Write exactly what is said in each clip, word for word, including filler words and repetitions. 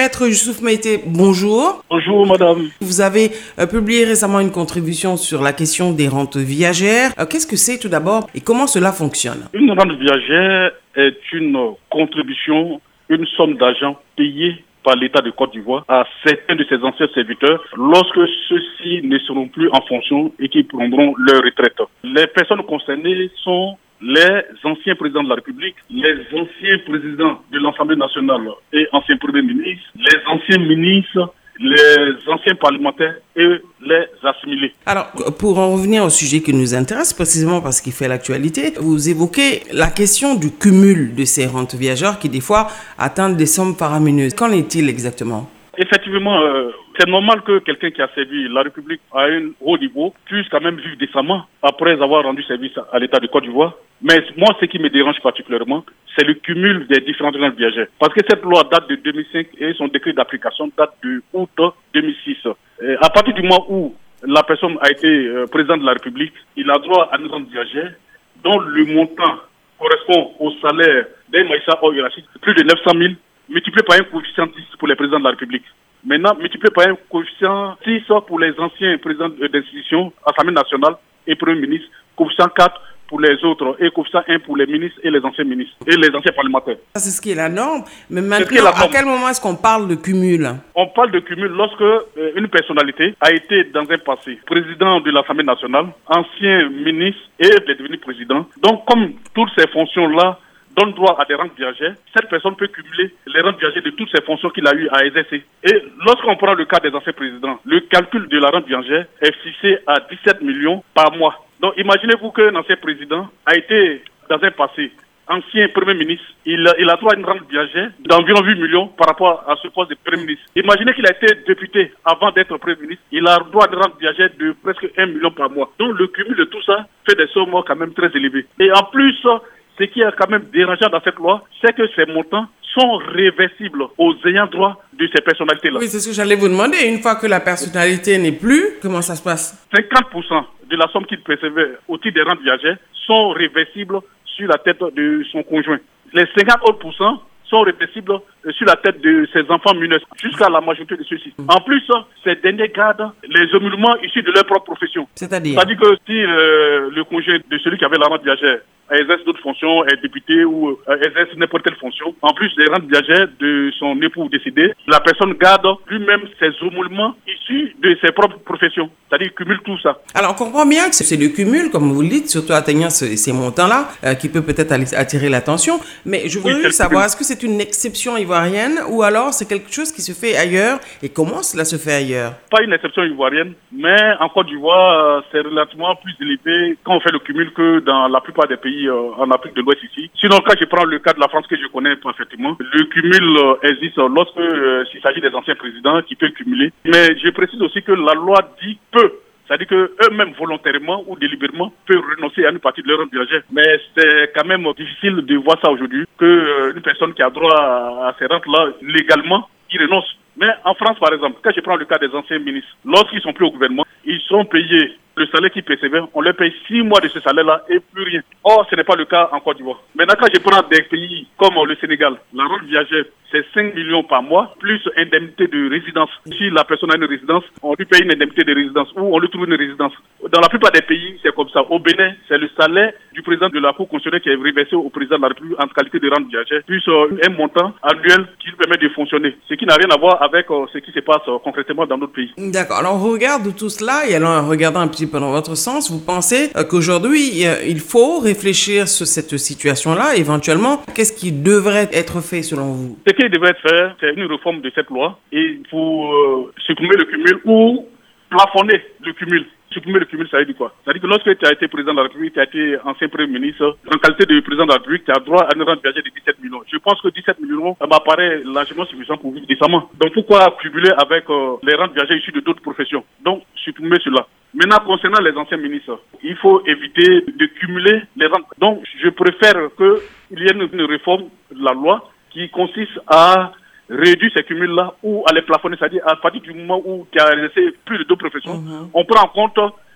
Maître Youssouf Meïté, bonjour. Bonjour madame. Vous avez euh, publié récemment une contribution sur la question des rentes viagères. Euh, qu'est-ce que c'est tout d'abord et comment cela fonctionne? Une rente viagère est une contribution, une somme d'argent payée par l'État de Côte d'Ivoire à certains de ses anciens serviteurs lorsque ceux-ci ne seront plus en fonction et qui prendront leur retraite. Les personnes concernées sont les anciens présidents de la République, les anciens présidents de l'Assemblée nationale et anciens premiers ministres, les anciens ministres, les anciens parlementaires et les assimilés. Alors, pour en revenir au sujet qui nous intéresse, précisément parce qu'il fait l'actualité, vous évoquez la question du cumul de ces rentes viagères qui, des fois, atteignent des sommes faramineuses. Qu'en est-il exactement? Effectivement, euh, c'est normal que quelqu'un qui a servi la République à un haut niveau puisse quand même vivre décemment après avoir rendu service à l'État de Côte d'Ivoire. Mais moi, ce qui me dérange particulièrement, c'est le cumul des différentes rentes viagères. Parce que cette loi date de deux mille cinq et son décret d'application date de août deux mille six. Et à partir du moment où la personne a été euh, président de la République, il a droit à une rente viagère dont le montant correspond au salaire d'un magistrat hors hiérarchique, plus de neuf cent mille, multiplié par un coefficient dix pour les présidents de la République. Maintenant, multiplié par un coefficient six pour les anciens présidents d'institutions, Assemblée nationale et Premier ministre, coefficient quatre pour les autres et coefficient un pour les ministres et les anciens ministres et les anciens parlementaires. C'est ce qui est la norme. Mais maintenant, à quel moment est-ce qu'on parle de cumul? On parle de cumul lorsque euh, une personnalité a été dans un passé président de l'Assemblée nationale, ancien ministre et est devenu président. Donc, comme toutes ces fonctions-là donne droit à des rentes viagères, cette personne peut cumuler les rentes viagères de toutes ces fonctions qu'il a eu à exercer. Et lorsqu'on prend le cas des anciens présidents, le calcul de la rente viagère est fixé à dix-sept millions par mois. Donc imaginez-vous qu'un ancien président a été dans un passé ancien Premier ministre, il, il a droit à une rente viagère d'environ huit millions par rapport à ce poste de Premier ministre. Imaginez qu'il a été député avant d'être Premier ministre, il a droit à une rente viagère de presque un million par mois. Donc le cumul de tout ça fait des sommes quand même très élevées. Et en plus, ce qui est quand même dérangeant dans cette loi, c'est que ces montants sont réversibles aux ayants droit de ces personnalités-là. Oui, c'est ce que j'allais vous demander. Une fois que la personnalité n'est plus, comment ça se passe? cinquante pour cent de la somme qu'il percevait au titre des rentes viagères sont réversibles sur la tête de son conjoint. Les cinquante autres pour cent sont réversibles sur la tête de ses enfants mineurs, jusqu'à la majorité de ceux-ci. Mmh. En plus, ces derniers gardent les émoluments issus de leur propre profession. C'est-à-dire C'est-à-dire que si euh, le conjoint de celui qui avait la rente viagère exerce d'autres fonctions, est député ou euh, exerce n'importe quelle fonction, en plus des rentes viagères de son époux décédé, la personne garde lui-même ses émoluments issus de ses propres professions. C'est-à-dire qu'il cumule tout ça. Alors, on comprend bien que c'est le cumul, comme vous le dites, surtout atteignant ce, ces montants-là, euh, qui peut peut-être attirer l'attention. Mais je voudrais oui, juste savoir, est-ce que c'est une exception ivoirienne ou alors c'est quelque chose qui se fait ailleurs? Et comment cela se fait ailleurs? Pas une exception ivoirienne, mais en Côte d'Ivoire, c'est relativement plus élevé quand on fait le cumul que dans la plupart des pays en Afrique de l'Ouest ici. Sinon, quand je prends le cas de la France que je connais parfaitement, le cumul existe lorsque euh, s'il s'agit des anciens présidents qui peuvent cumuler. Mais je précise aussi que la loi dit peu. C'est-à-dire qu'eux-mêmes, volontairement ou délibérément, peuvent renoncer à une partie de leur rente viagère. Mais c'est quand même difficile de voir ça aujourd'hui, qu'une euh, personne qui a droit à, à ces rentes-là, légalement, il renonce. Mais en France, par exemple, quand je prends le cas des anciens ministres, lorsqu'ils sont plus au gouvernement, ils sont payés le salaire qu'ils percevaient, on leur paye six mois de ce salaire-là et plus rien. Or, ce n'est pas le cas en Côte d'Ivoire. Maintenant, quand je prends des pays comme le Sénégal, la rente viagère, c'est cinq millions par mois, plus indemnité de résidence. Si la personne a une résidence, on lui paye une indemnité de résidence ou on lui trouve une résidence. Dans la plupart des pays, c'est comme ça. Au Bénin, c'est le salaire du président de la Cour constitutionnelle qui est reversé au président de la République en qualité de rente viagère, plus euh, un montant annuel qui lui permet de fonctionner. Ce qui n'a rien à voir avec euh, ce qui se passe euh, concrètement dans notre pays. D'accord. Alors, on regarde tout cela et alors, en regardant un petit peu dans votre sens, vous pensez euh, qu'aujourd'hui, euh, il faut réfléchir sur cette situation-là, éventuellement. Qu'est-ce qui devrait être fait selon vous? Ce qui devrait être fait, c'est une réforme de cette loi et pour euh, supprimer le cumul ou plafonner le cumul. Supprimer le cumul, ça veut dire quoi? Ça veut dire que lorsque tu as été président de la République, tu as été ancien Premier ministre, en qualité de président de la République, tu as droit à une rente viagère de dix-sept millions. Je pense que dix-sept millions m'apparaît largement suffisant pour vivre décemment. Donc pourquoi cumuler avec euh, les rentes viagères issues de d'autres professions? Donc supprimer cela. Maintenant, concernant les anciens ministres, il faut éviter de cumuler les rentes. Donc je préfère qu'il y ait une, une réforme de la loi qui consiste à réduire ces cumuls-là ou à les plafonner, c'est-à-dire à partir du moment où tu as exercé plus de deux professions, mm-hmm. on prend en compte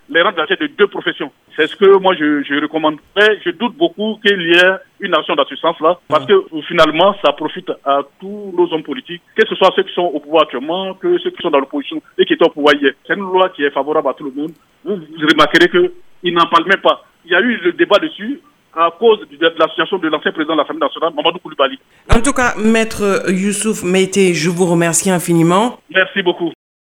les rendre dans de deux professions. C'est ce que moi je, je recommande. Mais je doute beaucoup qu'il y ait une action dans ce sens-là, parce que finalement, ça profite à tous nos hommes politiques, que ce soit ceux qui sont au pouvoir actuellement, que ceux qui sont dans l'opposition et qui étaient au pouvoir hier. C'est une loi qui est favorable à tout le monde. Vous, vous remarquerez qu'ils n'en parlent même pas. Il y a eu le débat dessus à cause de l'association de l'ancien président de l'Assemblée nationale, Mamadou Koulibaly. En tout cas, Maître Youssouf Meïté, je vous remercie infiniment. Merci beaucoup.